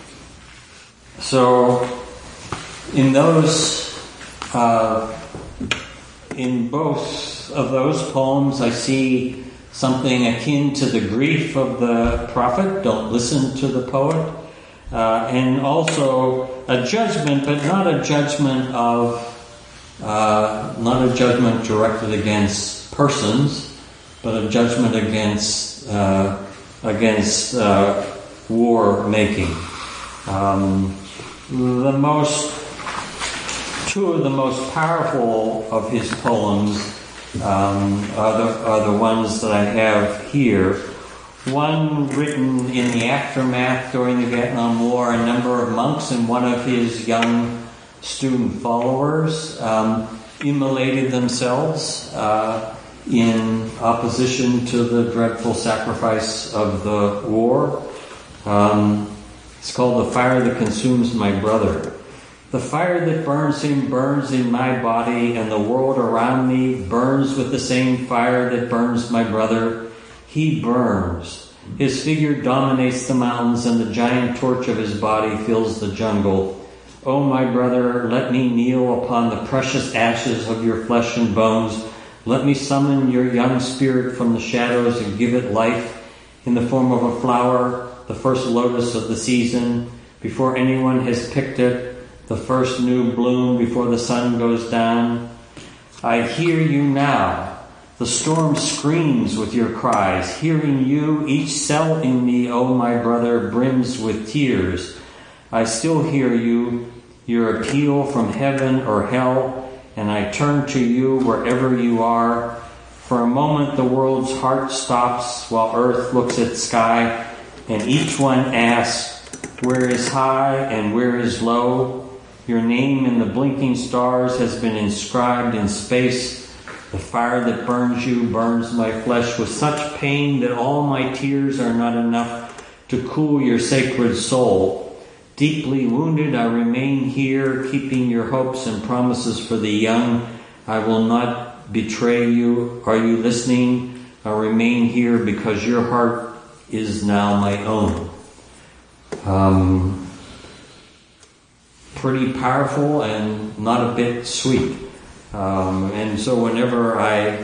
So, in those Uh, in both of those poems, I see something akin to the grief of the prophet. Don't listen to the poet. Uh, and also a judgment, but not a judgment of, uh, not a judgment directed against persons, but a judgment against, uh, against uh, war making. Um, the most Two of the most powerful of his poems um, are, the, are the ones that I have here. One written in the aftermath during the Vietnam War, a number of monks and one of his young student followers um, immolated themselves uh, in opposition to the dreadful sacrifice of the war. Um, it's called The Fire That Consumes My Brother. The fire that burns him burns in my body, and the world around me burns with the same fire that burns my brother. He burns. His figure dominates the mountains, and the giant torch of his body fills the jungle. Oh, my brother, let me kneel upon the precious ashes of your flesh and bones. Let me summon your young spirit from the shadows and give it life in the form of a flower, the first lotus of the season. Before anyone has picked it, the first new bloom before the sun goes down. I hear you now. The storm screams with your cries. Hearing you, each cell in me, oh my brother, brims with tears. I still hear you, your appeal from heaven or hell, and I turn to you wherever you are. For a moment the world's heart stops while earth looks at sky, and each one asks, where is high and where is low? Your name in the blinking stars has been inscribed in space. The fire that burns you burns my flesh with such pain that all my tears are not enough to cool your sacred soul. Deeply wounded, I remain here, keeping your hopes and promises for the young. I will not betray you. Are you listening? I remain here because your heart is now my own. Um, pretty powerful and not a bit sweet. Um, and so whenever I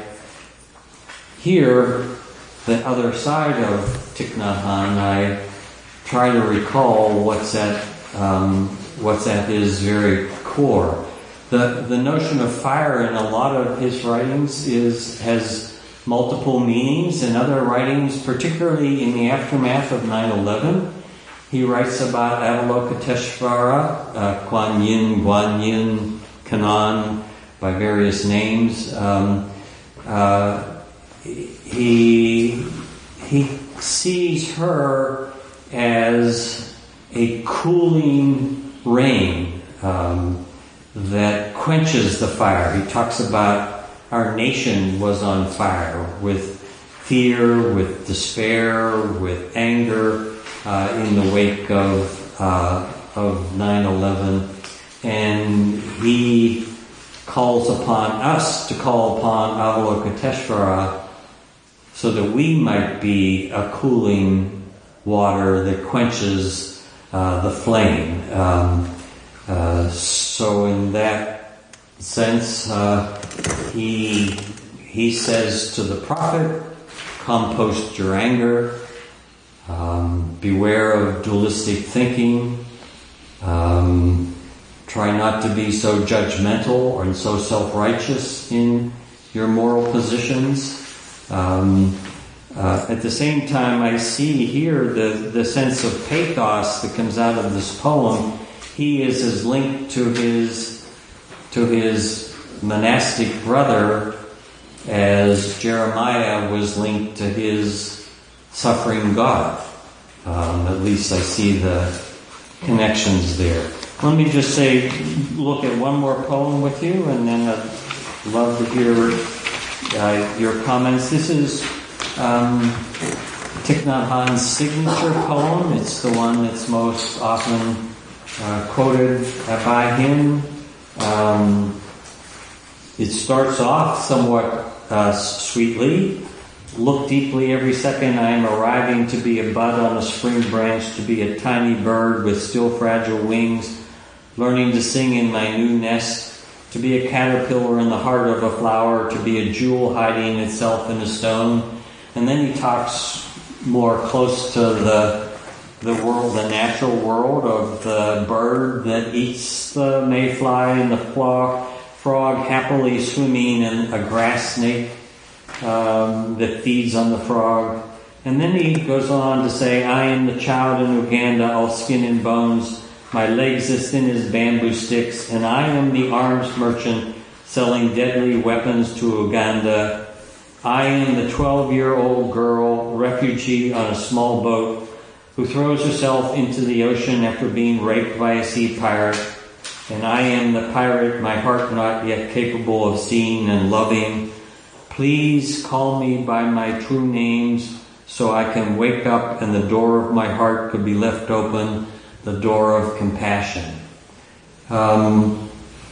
hear the other side of Thich Nhat Hanh, I try to recall what's at um, what's at his very core. The the notion of fire in a lot of his writings is has multiple meanings. In other writings, particularly in the aftermath of nine eleven, he writes about Avalokiteshvara, uh, Kuan Yin, Guan Yin, Kannon, by various names. Um, uh, he he sees her as a cooling rain um, that quenches the fire. He talks about our nation was on fire with fear, with despair, with anger uh, in the wake of uh, of nine eleven, and he calls upon us to call upon Avalokiteshvara so that we might be a cooling water that quenches uh, the flame. Um, uh, so in that sense, uh, he he says to the prophet, compost your anger, um, beware of dualistic thinking, um, try not to be so judgmental and so self-righteous in your moral positions. Um, uh, at the same time, I see here the, the sense of pathos that comes out of this poem. He is as linked to his to his monastic brother as Jeremiah was linked to his suffering God. Um, at least I see the connections there. Let me just say, look at one more poem with you, and then I'd love to hear uh, your comments. This is um, Thich Nhat Hanh's signature poem. It's the one that's most often uh, quoted by him. Um, it starts off somewhat uh, sweetly. Look deeply every second I am arriving to be a bud on a spring branch, to be a tiny bird with still fragile wings, learning to sing in my new nest, to be a caterpillar in the heart of a flower, to be a jewel hiding itself in a stone. And then he talks more close to the the world, the natural world of the bird that eats the mayfly and the frog, frog happily swimming in a grass snake um, that feeds on the frog. And then he goes on to say, I am the child in Uganda, all skin and bones, my legs as thin as bamboo sticks, and I am the arms merchant selling deadly weapons to Uganda. I am the twelve-year-old girl, refugee on a small boat, who throws herself into the ocean after being raped by a sea pirate. And I am the pirate, my heart not yet capable of seeing and loving. Please call me by my true names so I can wake up and the door of my heart could be left open, the door of compassion. Um,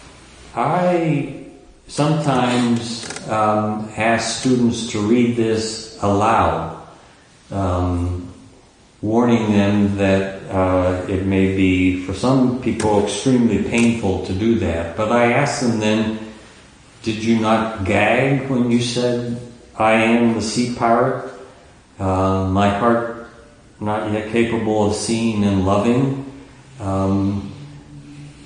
I sometimes um, ask students to read this aloud, um, warning them that uh, it may be, for some people, extremely painful to do that. But I ask them then, did you not gag when you said, I am the sea pirate, uh, my heart not yet capable of seeing and loving? Um,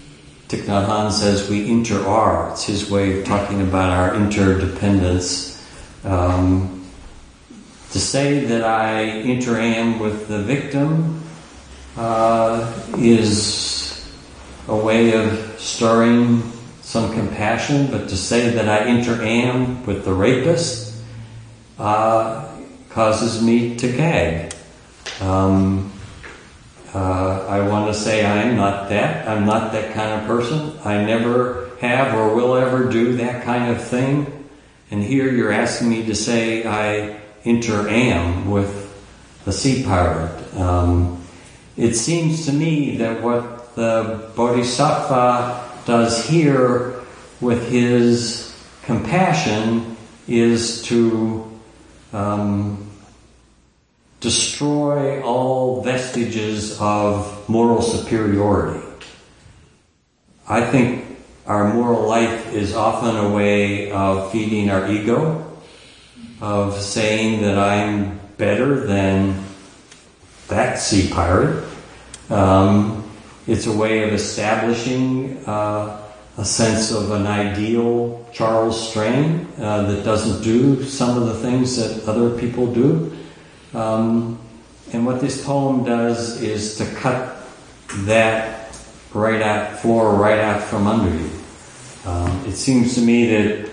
Thich Nhat Hanh says we inter-are. It's his way of talking about our interdependence. Um, to say that I inter-am with the victim uh, is a way of stirring some compassion, but to say that I inter-am with the rapist uh, causes me to gag. Um, uh, I want to say I'm not that. I'm not that kind of person. I never have or will ever do that kind of thing. And here you're asking me to say I inter-am with the sea pirate. Um, it seems to me that what the Bodhisattva does here with his compassion is to um, destroy all vestiges of moral superiority. I think our moral life is often a way of feeding our ego, of saying that I'm better than that sea pirate. Um, it's a way of establishing uh, a sense of an ideal Charles Strain uh, that doesn't do some of the things that other people do. Um, and what this poem does is to cut that right out, floor right out from under you. Um, it seems to me that,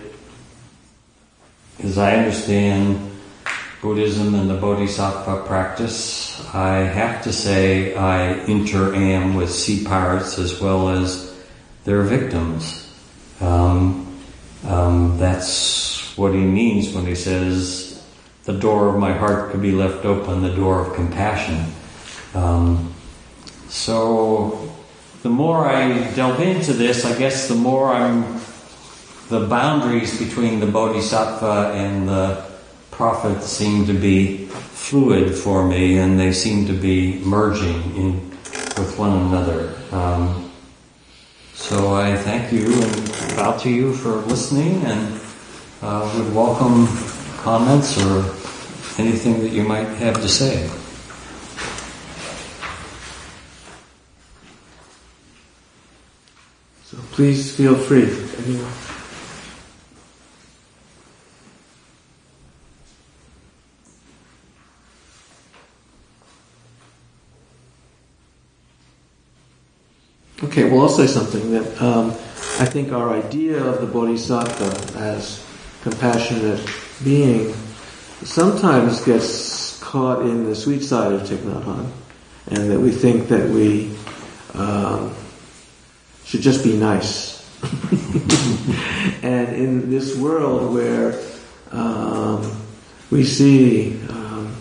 as I understand Buddhism and the Bodhisattva practice, I have to say I inter-am with sea pirates as well as their victims. Um, um, that's what he means when he says, the door of my heart could be left open, the door of compassion. Um, so the more I delve into this, I guess the more I'm, the boundaries between the Bodhisattva and the prophet seem to be fluid for me, and they seem to be merging in with one another. Um, so I thank you and bow to you for listening, and uh, would welcome comments or anything that you might have to say. So please feel free. Anyone? Okay, well, I'll say something that um, I think our idea of the Bodhisattva as compassionate being sometimes gets caught in the sweet side of Thich Nhat Hanh, and that we think that we um, should just be nice. And in this world where um, we see um,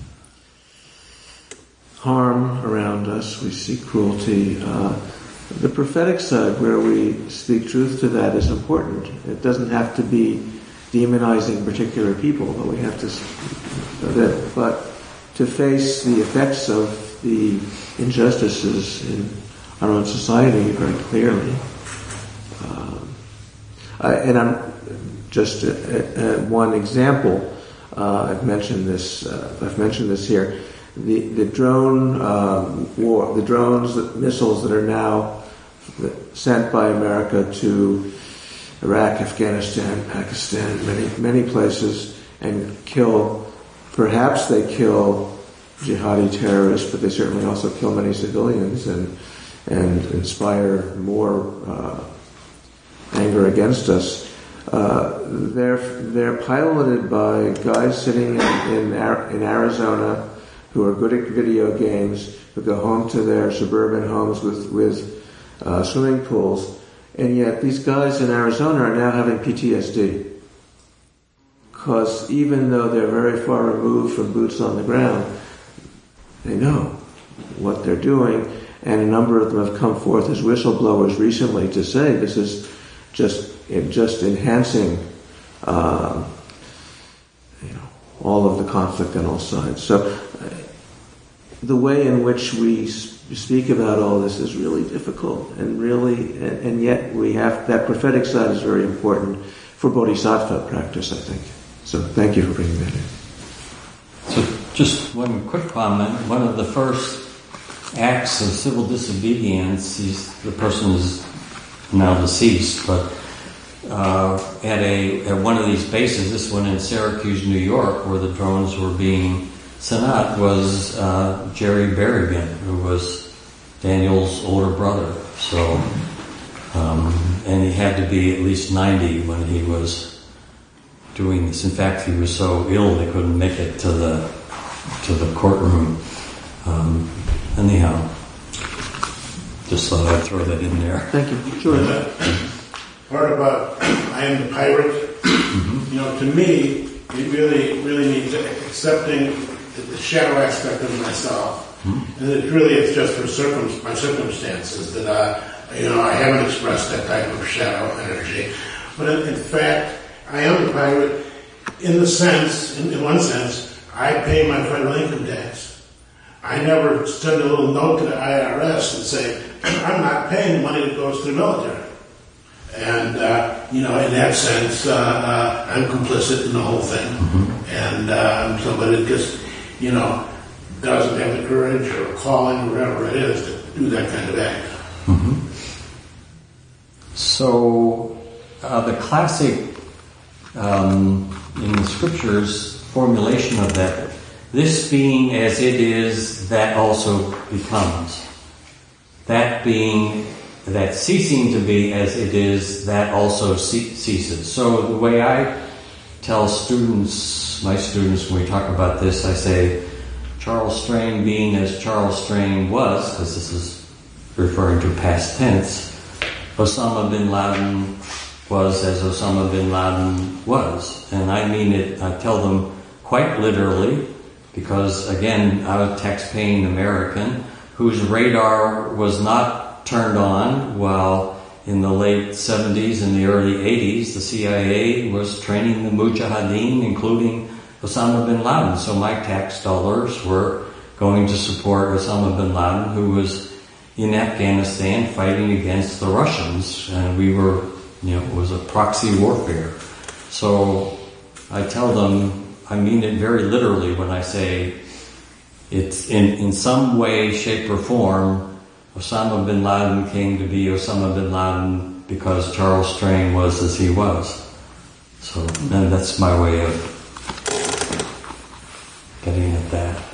harm around us, we see cruelty, uh, the prophetic side where we speak truth to that is important. It doesn't have to be demonizing particular people, but we have to, that, but to face the effects of the injustices in our own society very clearly. Um, I, and I'm just a, a, one example. Uh, I've mentioned this. Uh, I've mentioned this here. The the drone um, war, the drones, the missiles that are now sent by America to Iraq, Afghanistan, Pakistan, many many places, and kill. Perhaps they kill jihadi terrorists, but they certainly also kill many civilians and and inspire more uh, anger against us. Uh, they're they're piloted by guys sitting in in, in Arizona who are good at video games, who go home to their suburban homes with with uh, swimming pools, and yet these guys in Arizona are now having P T S D. Because even though they're very far removed from boots on the ground, they know what they're doing, and a number of them have come forth as whistleblowers recently to say this is just just enhancing uh, you know, all of the conflict on all sides. So uh, the way in which we speak about all this is really difficult, and really, and, and yet we have that prophetic side is very important for bodhisattva practice, I think. So thank you for bringing that in. So just one quick comment. One of the first acts of civil disobedience, he's, the person is now deceased, but uh, at a at one of these bases, this one in Syracuse, New York, where the drones were being sent out, was uh, Jerry Berrigan, who was Daniel's older brother. So, um, and he had to be at least ninety when he was doing this. In fact, he was so ill they couldn't make it to the to the courtroom. Um, anyhow, just thought I'd throw that in there. Thank you. Sure. Uh, part about I am the pirate. Mm-hmm. You know, to me, it really, really means accepting the shadow aspect of myself, mm-hmm. and it really is just for circum- my circumstances that I, you know, I haven't expressed that type of shadow energy. But in, in fact, I am the pirate in the sense, in, in one sense, I pay my federal income tax. I never send a little note to the I R S and say, I'm not paying the money that goes to the military. And, uh, you know, in that sense, uh, uh, I'm complicit in the whole thing. Mm-hmm. And uh, somebody just, you know, doesn't have the courage or calling or whatever it is to do that kind of act. Mm-hmm. So, uh, the classic, um, in the scriptures, formulation of that, this being as it is, that also becomes. That being, that ceasing to be as it is, that also ce- ceases. So the way I tell students, my students, when we talk about this, I say, Charles Strain being as Charles Strain was, because this is referring to past tense, Osama bin Laden was as Osama bin Laden was. And I mean it, I tell them quite literally, because again, I'm a tax-paying American whose radar was not turned on while in the late seventies and the early eighties the C I A was training the Mujahideen, including Osama bin Laden. So my tax dollars were going to support Osama bin Laden, who was in Afghanistan fighting against the Russians, and we were, you know, it was a proxy warfare. So I tell them, I mean it very literally when I say it's in, in some way, shape, or form, Osama bin Laden came to be Osama bin Laden because Charles Strain was as he was. So, and that's my way of getting at that.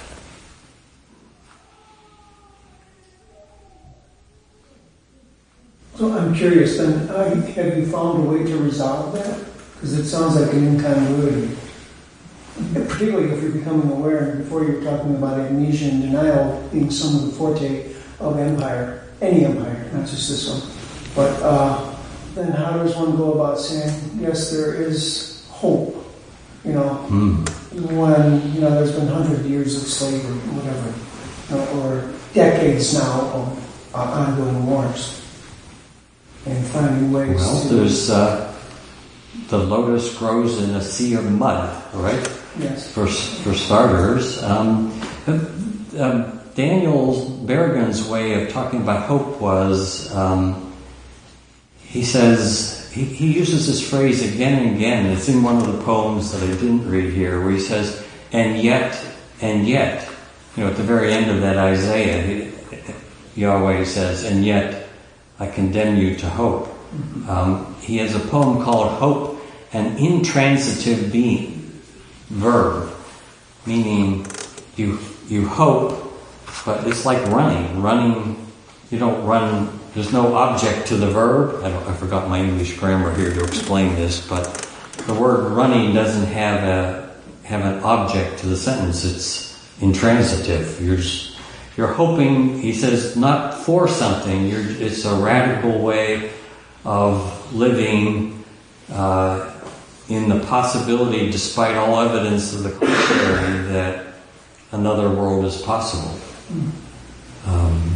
So I'm curious then, uh, have you found a way to resolve that? Because it sounds like an incongruity. Particularly if you're becoming aware, and before you were talking about amnesia and denial being some of the forte of empire, any empire, not just this one. But uh, then how does one go about saying, yes, there is hope, you know, mm. when, you know, there's been hundred years of slavery, whatever, you know, or decades now of uh, ongoing wars, and finding ways well, to... Well, there's, uh, the lotus grows in a sea of mud, right? Yes. For for starters, um, um, Daniel Berrigan's way of talking about hope was, um, he says, he, he uses this phrase again and again. It's in one of the poems that I didn't read here, where he says, and yet, and yet, you know, at the very end of that Isaiah, he, Yahweh says, and yet I condemn you to hope. Mm-hmm. Um, he has a poem called Hope, an intransitive being. Verb, meaning you you hope, but it's like running. Running, you don't run. There's no object to the verb. I don't. I forgot my English grammar here to explain this, but the word running doesn't have a have an object to the sentence. It's intransitive. You're just, you're hoping. He says not for something. You're. It's a radical way of living. Uh, in the possibility, despite all evidence of the contrary, that another world is possible. Um,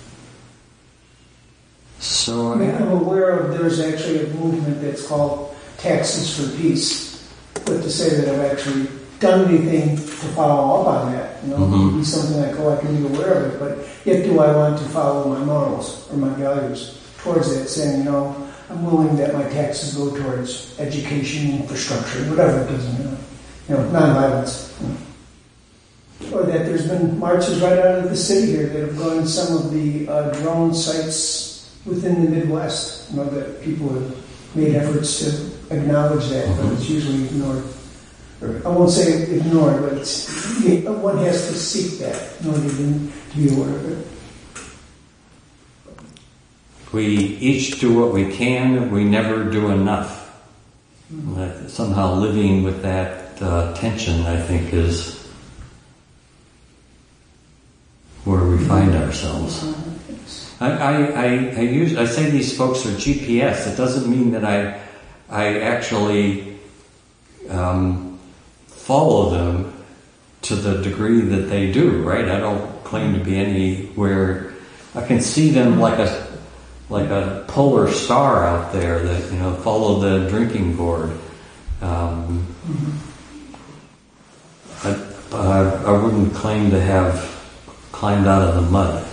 so I mean, I'm aware of there's actually a movement that's called Taxes for Peace, but to say that I've actually done anything to follow up on that, you know, mm-hmm. would be something like, oh, I can be aware of it, but yet do I want to follow my morals or my values towards that, saying, you know, I'm willing that my taxes go towards education, infrastructure, whatever it doesn't, you know, you know non-violence. You know. Or that there's been marches right out of the city here that have gone to some of the uh, drone sites within the Midwest, you know, that people have made efforts to acknowledge that, mm-hmm. but it's usually ignored. Or, I won't say ignored, but it's, one has to seek that in order to be aware of it. We each do what we can, we never do enough. Mm-hmm. Somehow living with that uh, tension, I think, is where we find ourselves. I, I, I, I, use, I say these folks are G P S. It doesn't mean that I, I actually um, follow them to the degree that they do, right? I don't claim to be anywhere. I can see them like a like a polar star out there that, you know, follow the drinking gourd. Um, I, I, I wouldn't claim to have climbed out of the mud.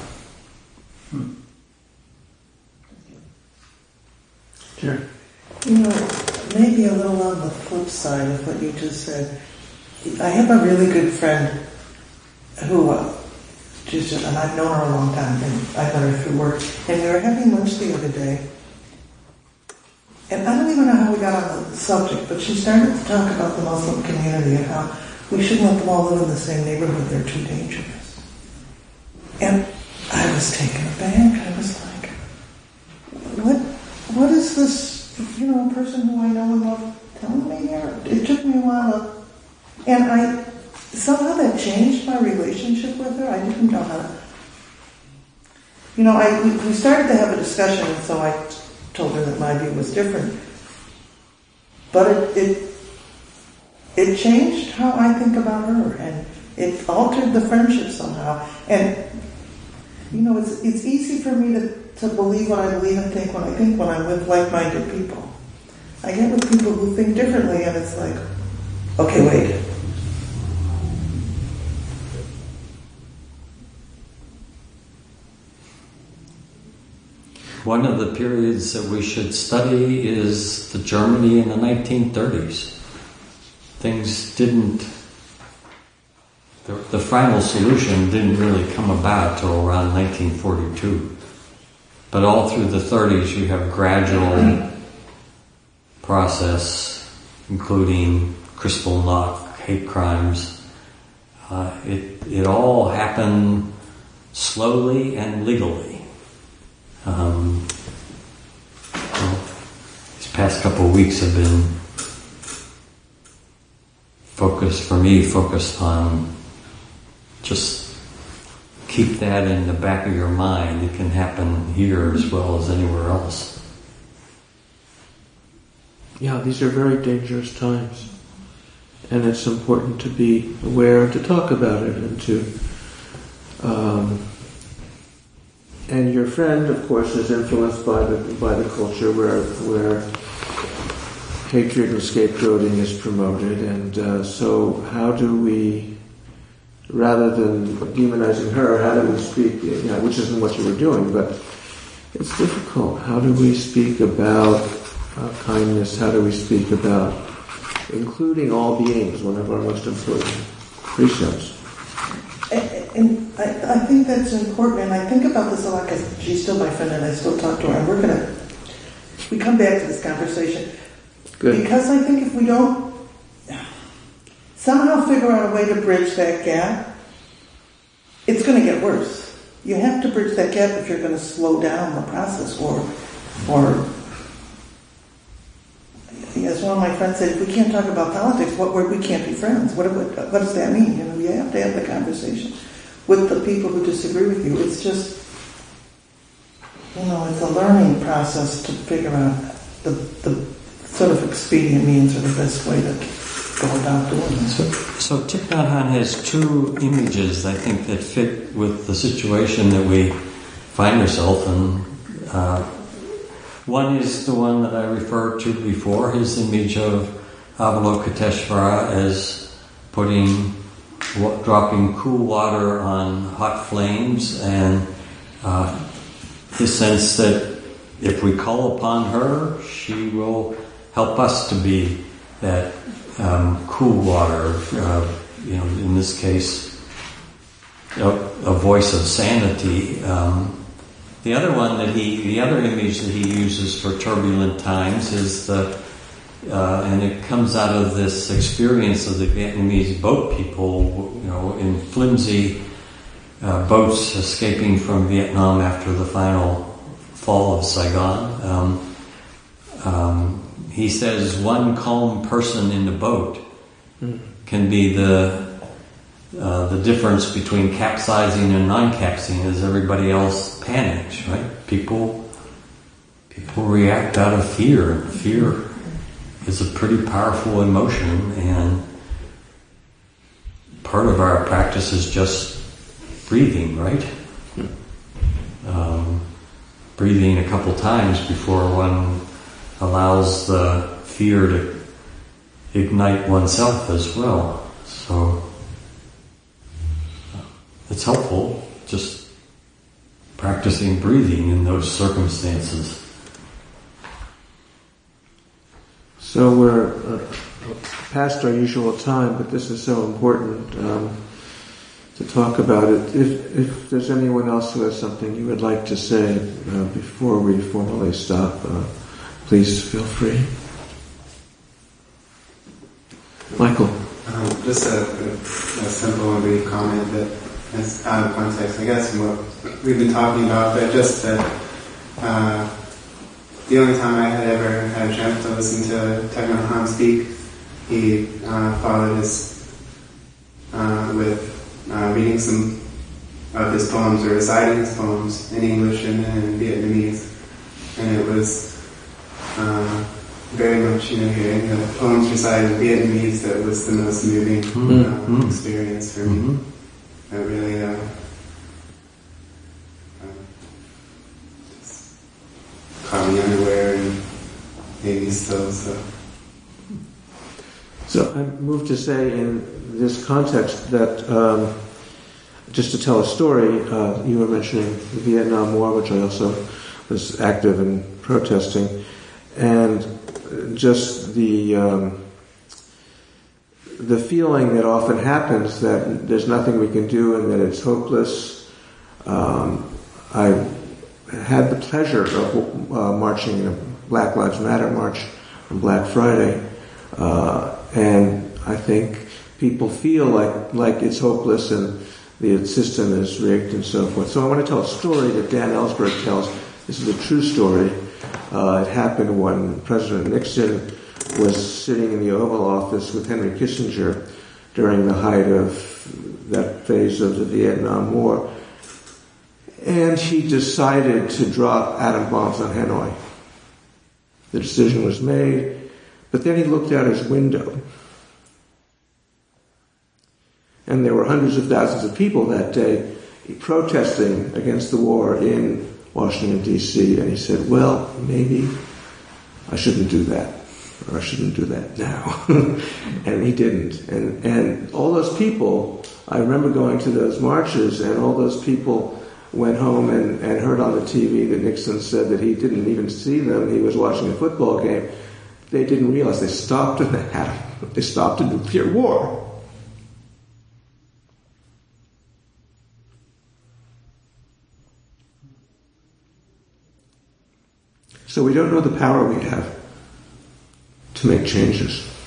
Sure. You know, maybe a little on the flip side of what you just said. I have a really good friend who, uh, just, and I've known her a long time, and I met her through work, and we were having lunch the other day, and I don't even know how we got on the subject, but she started to talk about the Muslim community and how we shouldn't let them all live in the same neighborhood, they're too dangerous. And I was taken aback. I was like, what, what is this, you know, person who I know and love telling me here? It took me a while to, and I, somehow that changed my relationship with her. I didn't know how to, you know, I, we, we started to have a discussion, and so I told her that my view was different. But it, it, it changed how I think about her, and it altered the friendship somehow. And, you know, it's it's easy for me to, to believe what I believe and think what I think when I'm with like-minded people. I get with people who think differently, and it's like, okay, wait. One of the periods that we should study is the Germany in the nineteen thirties. Things didn't, the, the final solution didn't really come about till around nineteen forty-two. But all through the thirties you have gradual process, including Kristallnacht, hate crimes. Uh, it, it all happened slowly and legally. Um, well, these past couple of weeks have been focused, for me, focused on just keep that in the back of your mind. It can happen here as well as anywhere else. Yeah, these are very dangerous times. And it's important to be aware and to talk about it and to... Um, And your friend, of course, is influenced by the by the culture where where hatred and scapegoating is promoted, and uh, so how do we, rather than demonizing her, how do we speak? You know, which isn't what you were doing, but it's difficult. How do we speak about uh, kindness? How do we speak about including all beings? One of our most important precepts. And I, I think that's important, and I think about this a lot because she's still my friend and I still talk to her, and we're going to, we come back to this conversation. Good. Because I think if we don't somehow figure out a way to bridge that gap, it's going to get worse. You have to bridge that gap if you're going to slow down the process, or, or as one of my friends said, if we can't talk about politics, what we can't be friends. What, what, what does that mean? You know, you have to have the conversation with the people who disagree with you. It's just, you know, it's a learning process to figure out the, the sort of expedient means or the best way to go about doing it. So, so Thich Nhat Hanh has two images, I think, that fit with the situation that we find ourselves in. Uh, one is the one that I referred to before, his image of Avalokiteshvara as putting dropping cool water on hot flames, and uh, the sense that if we call upon her, she will help us to be that um, cool water. Uh, you know, in this case, a, a voice of sanity. Um, the other one that he, the other image that he uses for turbulent times is the, uh, and it comes out of this experience of the Vietnamese boat people, you know, in flimsy uh, boats escaping from Vietnam after the final fall of Saigon. Um, um, he says one calm person in the boat mm. can be the uh, the difference between capsizing and non-capsizing, as everybody else panics, right? People people react out of fear. Fear is a pretty powerful emotion, and part of our practice is just breathing, right? Um, breathing a couple times before one allows the fear to ignite oneself as well. So it's helpful just practicing breathing in those circumstances. So we're uh, past our usual time, but this is so important um, to talk about it. If, if there's anyone else who has something you would like to say uh, before we formally stop, uh, please feel free. Michael. Um, just a, a, a simple and brief comment that is out of context, I guess, from what we've been talking about, but just that uh, the only time I had ever had a chance to listen to Thich Nhat Hanh speak, he uh, followed his uh, with uh, reading some of his poems or reciting his poems in English and in Vietnamese, and it was uh, very much, you know, hearing the poems recited in Vietnamese that was the most moving mm-hmm. uh, experience for me. Mm-hmm. That really uh, uh, just caught me unaware and made me still. So. So I moved to say in this context that um, just to tell a story, uh, you were mentioning the Vietnam War, which I also was active in protesting, and just the um, the feeling that often happens that there's nothing we can do and that it's hopeless. Um, I had the pleasure of uh, marching in a Black Lives Matter march on Black Friday, uh, and I think people feel like like it's hopeless and the system is rigged and so forth. So I want to tell a story that Dan Ellsberg tells. This is a true story. Uh, it happened when President Nixon was sitting in the Oval Office with Henry Kissinger during the height of that phase of the Vietnam War. And he decided to drop atom bombs on Hanoi. The decision was made, but then he looked out his window. And there were hundreds of thousands of people that day protesting against the war in Washington, D C, and he said, well, maybe I shouldn't do that, or I shouldn't do that now. And he didn't. And, and all those people, I remember going to those marches, and all those people went home and, and heard on the T V that Nixon said that he didn't even see them, he was watching a football game. They didn't realize they stopped an atom, they stopped a nuclear war. So we don't know the power we have to make changes.